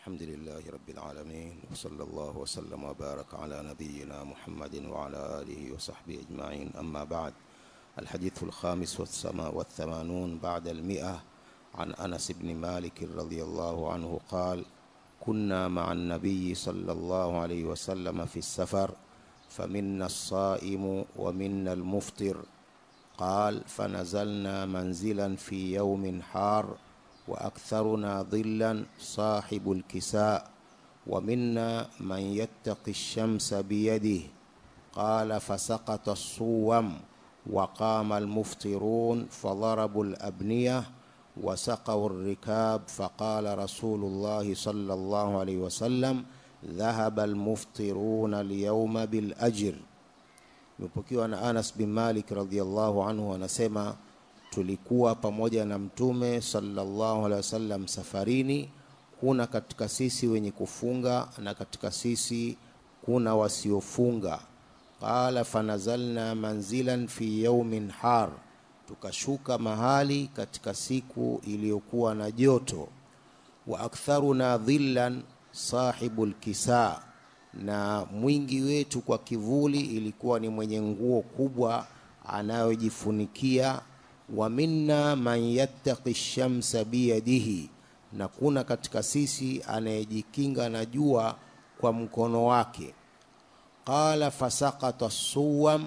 الحمد لله رب العالمين، وصلى الله وسلم وبارك على نبينا محمد وعلى آله وصحبه أجمعين. أما بعد، الحديث الخامس والثمانون بعد 100 عن أنس بن مالك رضي الله عنه قال: كنا مع النبي صلى الله عليه وسلم في السفر، فمنا الصائم ومنا المفطر. قال: فنزلنا منزلا في يوم حار، وأكثرنا ظلا صاحب الكساء، ومنا من يتقي الشمس بيده. قال: فسقط الصوم، وقام المفطرون فضربوا الأبنية وسقوا الركاب. فقال رسول الله صلى الله عليه وسلم: ذهب المفطرون اليوم بالأجر. Nimepokewa na Anas bin Malik radhiyallahu anhu anasema, tulikuwa pamoja na Mtume sallallahu alaihi wasallam safarini. Kuna katika sisi wenye kufunga na katika sisi kuna wasiofunga. Qala: fanazalna manzilan fi yawmin har, tukashuka mahali katika siku iliyokuwa na joto. Wa aktharuna dhillan sahibul kisa, na mwingi wetu kwa kivuli ilikuwa ni mwenye nguo kubwa anayojifunikia. Wa minna man yattaqi shamsa biyadihi, na kuna katika sisi anayejikinga na jua kwa mkono wake. Qala: fasaqata as-suwam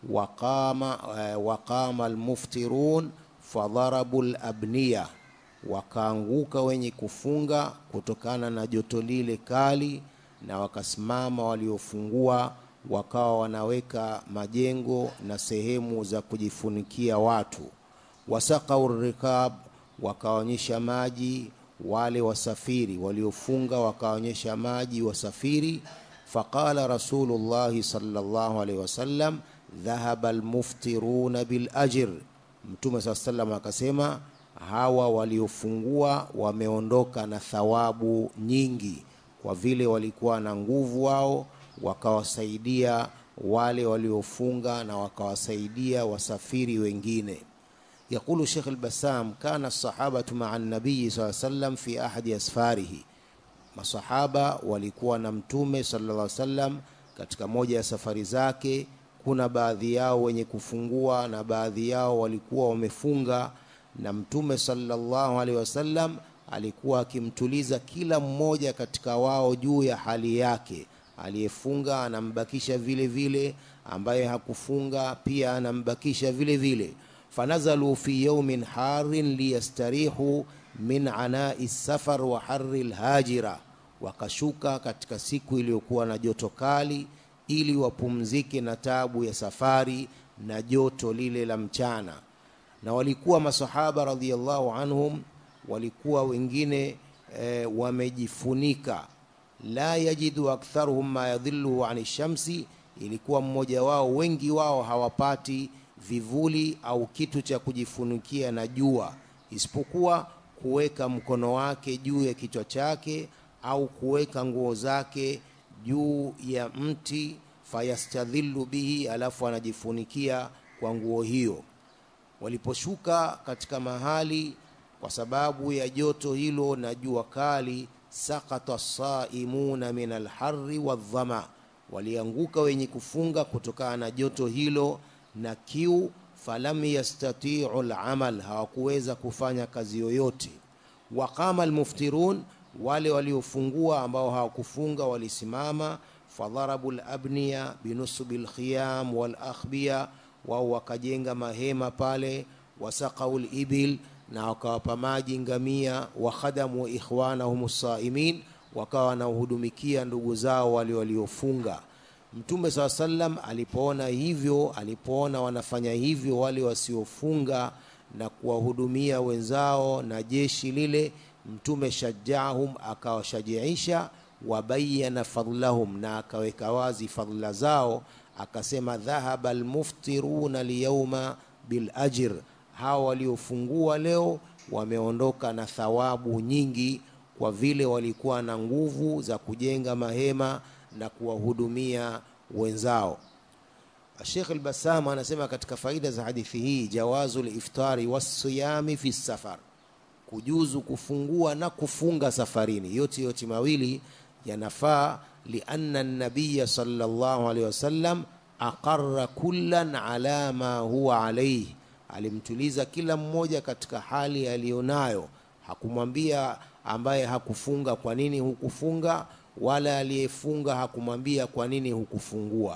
wa qama al-muftirun fadharabu al-abniya, wakaanguka wenye kufunga kutokana na joto lile kali, na wakasimama waliofungua wakawa wanaweka majengo na sehemu za kujifunikia watu. Wasaqau rikab, wakaonyesha maji wale wasafiri waliofunga, wakaonyesha maji wasafiri. Faqala Rasulullah sallallahu alaihi wasallam: dhahaba almuftiruna bil ajr. Mtume sallallahu akasema, hawa waliofungua wameondoka na thawabu nyingi, kwa vile walikuwa na nguvu wao, wakawasaidia wale waliofunga na wakawasaidia wasafiri wengine. يقول الشيخ البسام: كان الصحابة مع النبي صلى الله عليه وسلم في أحد أسفاره. Masahaba walikuwa na Mtume sallallahu alaihi wasallam katika moja ya safari zake. Kuna baadhi yao wenye kufungua na baadhi yao walikuwa wamefunga, na Mtume sallallahu alaihi wasallam alikuwa akimtuliza kila mmoja katika wao juu ya hali yake. Aliyefunga anambakisha vile vile, ambaye hakufunga pia anambakisha vile vile. Fanazalu fi yawmin harin liyastarihu min ana'i safar wa harril hajira, wakashuka katika siku iliyokuwa na joto kali ili wapumzike na tabu ya safari na joto lile la mchana. Na walikuwa masahaba radhiyallahu anhum, walikuwa wengine wamejifunika. La yajidu aktharuhum ma yadhillu ani shamsi, ilikuwa mmoja wao, wengi wao hawapati vivuli au kitu cha kujifunikia na jua, isipokuwa kuweka mkono wake juu ya kichwa chake au kuweka nguo zake juu ya mti, fayastadhillu bihi, alafu anajifunikia kwa nguo hiyo. Waliposhuka katika mahali kwa sababu ya joto hilo na jua kali, saqata as-saimuna min al-harri wadh-dhama, walianguka wenye kufunga kutokana na joto hilo na kiu. Falam yastati'u al-amal, hawakuweza kufanya kazi yoyote. Waqama al-muftirun, wale waliofungua ambao hawakufunga walisimama. Fadharabu al-abniya binusubil khiyam wal akhbiya, wao wakajenga mahema pale. Wasaqau al-ibil, na wakawapa maji ngamia. Wa khadamu ikhwanahum as-saimin, wakawa wanahudumikia ndugu zao wale waliofunga. Mtume sallam alipoona hivyo, alipoona wanafanya hivyo wale wasiofunga na kuwahudumia wenzao na jeshi lile, Mtume shajahum, akawashajiisha. Wabayana fadlahum, na akaweka wazi fadla zao, akasema: dhahaba almuftiruna liyawma bil ajr, hao waliofungua leo wameondoka na thawabu nyingi, kwa vile walikuwa na nguvu za kujenga mahema na kuwahudumia wenzao. Sheikh al-Bassam anasema katika faida za hadithi hii, jawazul iftari was-siyami fi safar, kujuzu kufungua na kufunga safarini. Yote mawili yanafaa, lianna an-nabiy sallallahu alayhi wasallam aqarra kullan ala ma huwa alayhi, alimtuliza kila mmoja katika hali aliyonayo. Hakumwambia ambaye hakufunga kwa nini hukufunga, wala aliyefunga hakumwambia kwa nini hukufungua.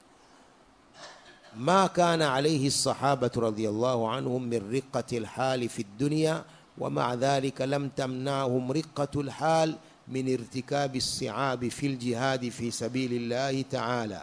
ما كان عليه الصحابة رضي الله عنهم من رقة الحال في الدنيا، ومع ذلك لم تمنعهم رقة الحال من ارتكاب الصعاب في الجهاد في سبيل الله تعالى.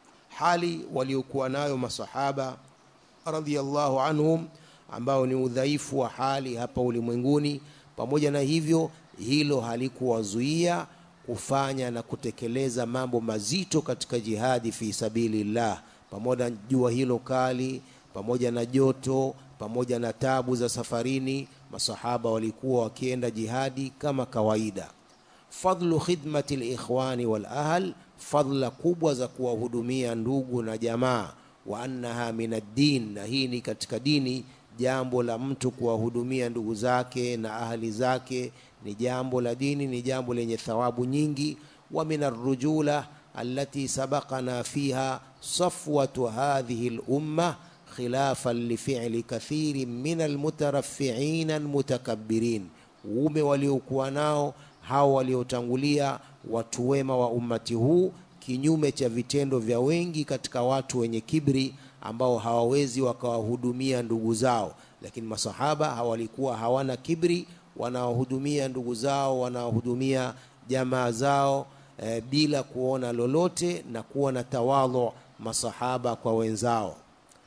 hali waliokuwa nayo masahaba radhiyallahu anhum ambao ni udhaifu wa hali hapa ulimwenguni, pamoja na hivyo hilo halikuwazuia kufanya na kutekeleza mambo mazito katika jihadi fi sabilillah. Pamoja na jua hilo kali, pamoja na joto, pamoja na tabu za safarini, masahaba walikuwa wakienda jihadi kama kawaida. Fadlu khidmati al-ikhwani wal ahl, fadla kubwa za kuwahudumia ndugu na jamaa. Wa annaha min ad-din, na hii ni katika dini. Jambo la mtu kuwahudumia ndugu zake na ahli zake ni jambo la dini, ni jambo lenye thawabu nyingi. Wa min ar-rujula allati sabaqana fiha safwatu hadhihi al-umma khilafan li fi'li kathirin min al-mutaraffi'in al-mutakabbirin. Uume waliokuwa nao hao waliotangulia watu wema wa ummati huu, kinyume cha vitendo vya wengi katika watu wenye kibri ambao hawawezi wakawahudumia ndugu zao. Lakini masahaba hawalikuwa hawana kibri, wanawahudumia ndugu zao, wanawahudumia jamaa zao bila kuona lolote na kuwa na tawadhu masahaba kwa wenzao.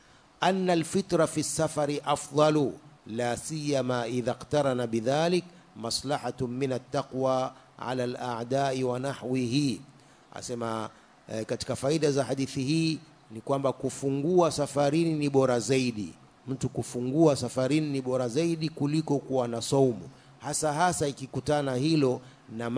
Anna alfitra fi safari afdalu, la siyama idha iqtarana bidhalik maslahatun min at-taqwa ala al-a'da'i wa nahwihi. Asema katika faida za hadithi hii ni kwamba kufungua safarini ni bora zaidi. Mtu kufungua safarini ni bora zaidi kuliko kuwa na saumu, hasa ikikutana hilo na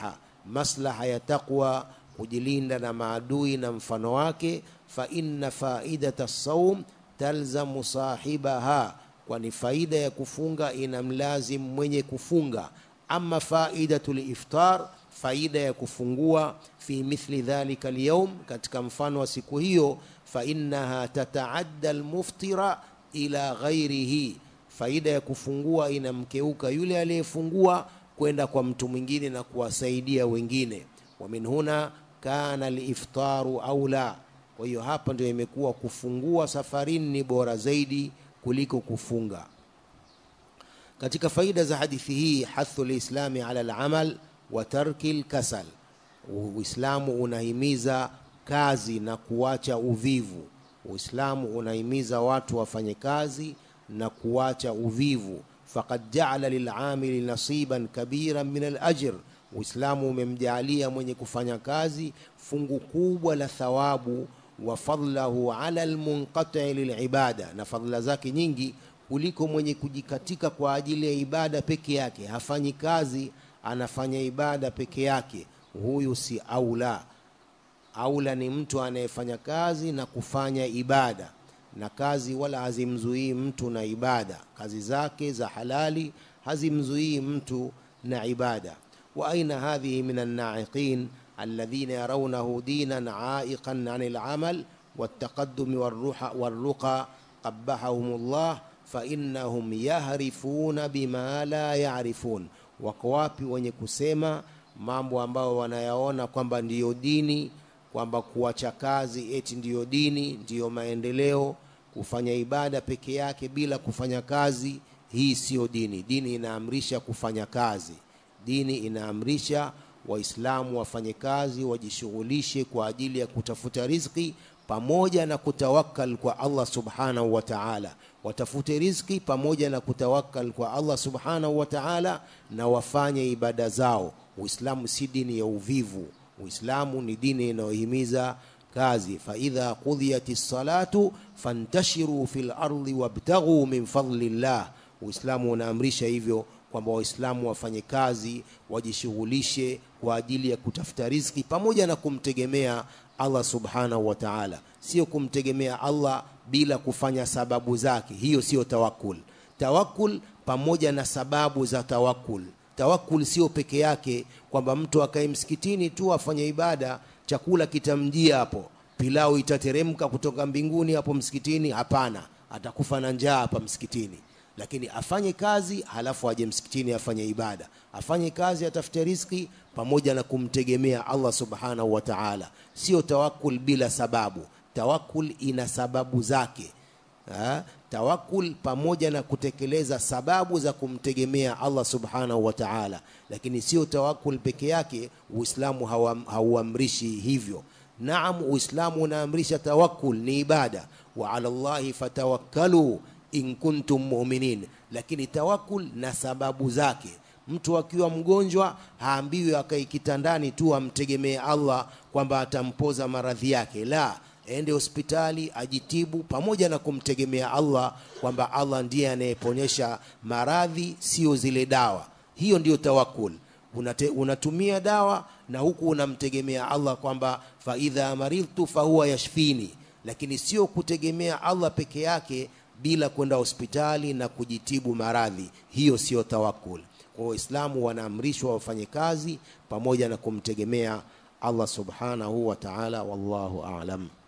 maslaha ya taqwa, kujilinda na maadui na mfano wake. Fa inna faidata as-sawm talzamu sahibaha, kwani faida ya kufunga inamlazim mwenye kufunga. Amma faidatul iftar, faida ya kufungua, fi mithli dhalika al-yawm, katika mfano wa siku hiyo, fa innaha tataadda al-muftira ila ghairihi, faida ya kufungua inamkeuka yule aliyefungua kwenda kwa mtu mwingine na kuwasaidia wengine. Wa min huna kana al-iftaru aula, kwa hiyo hapa ndio imekuwa kufungua safarini ni bora zaidi kuliko kufunga. Katika faida za hadithi hii, hathu al-islami ala al-amal wa tarki al-kasal, Uislamu unahimiza kazi na kuacha uvivu. Uislamu unahimiza watu wafanye kazi na kuacha uvivu. Faqad ja'ala lil'amili nasiban kabiran min al-ajr, Uislamu umemjaalia mwenye kufanya kazi fungu kubwa la thawabu. Wa fadlahu ala al-munqati' lil'ibada, na fadhila zake nyingi kuliko mwenye kujikatika kwa ajili ya ibada peke yake. Hafanyi kazi, anafanya ibada peke yake, huyu si aula. Aula ni mtu anayefanya kazi na kufanya ibada, na kazi wala hazimzuii mtu na ibada. Kazi zake za halali hazimzuii mtu na ibada. Wa aina hadhihi min an-na'iqin alladhina yarawnahu dinan 'a'iqan 'anil 'amal wat-taqaddum war-ruqa qabbahumullah fa innahum yahrifuna bima la ya'rifun. Wako wapi wenye kusema mambo ambayo wanayaona kwamba ndiyo dini, kwamba kuacha kazi eti ndiyo dini, ndiyo maendeleo, kufanya ibada peke yake bila kufanya kazi, hii sio dini. Dini inaamrisha kufanya kazi. Dini inaamrisha Waislamu wafanye kazi, wajishughulishe kwa ajili ya kutafuta riziki pamoja na kutawakkal kwa Allah subhanahu wa ta'ala. Watafute riziki pamoja na kutawakkal kwa Allah subhanahu wa ta'ala, na wafanye ibada zao. Uislamu si dini ya uvivu. Uislamu ni dini inayohimiza kazi. Fa idha qudiyatis salatu fantashiru fil ardi wabtaghu min fadlillah. Uislamu unaamrisha hivyo kwamba Waislamu wafanye kazi, wajishughulishe kwa ajili ya kutafuta riziki pamoja na kumtegemea Allah subhanahu wa ta'ala. Sio kumtegemea Allah bila kufanya sababu zake, hiyo sio tawakkul. Tawakkul pamoja na sababu za tawakkul. Tawakkul sio peke yake kwamba mtu akae msikitini tu afanye ibada, chakula kitamjia hapo, pilau itateremka kutoka mbinguni hapo msikitini. Hapana, atakufa na njaa hapa msikitini. Lakini afanye kazi halafu aje msikitini afanye ibada, afanye kazi atafute riziki pamoja na kumtegemea Allah subhanahu wa ta'ala. Sio tawakkul bila sababu. Tawakkul ina sababu zake. Tawakkul pamoja na kutekeleza sababu za kumtegemea Allah subhanahu wa ta'ala, lakini sio tawakkul peke yake. Uislamu hauamrishi hivyo. Naam, Uislamu unaamrisha tawakkul ni ibada, wa ala Allahi fatawakkalu in kuntum mu'minin, lakini tawakkul na sababu zake. Mtu akiwa mgonjwa haambiwi akae kitandani tu amtegemee Allah kwamba atampoza maradhi yake. La, ende hospitali ajitibu pamoja na kumtegemea Allah kwamba Allah ndiye anayeponyesha maradhi, sio zile dawa. Hiyo ndiyo tawakkul. Unatumia dawa na huku unamtegemea Allah kwamba fa idha maridtu fa huwa yashfini, lakini sio kutegemea Allah peke yake bila kwenda hospitali na kujitibu maradhi. Hiyo sio tawakkul. Kwa Uislamu wanaamrishwa wafanye kazi pamoja na kumtegemea Allah subhanahu wa ta'ala. Wallahu a'lam.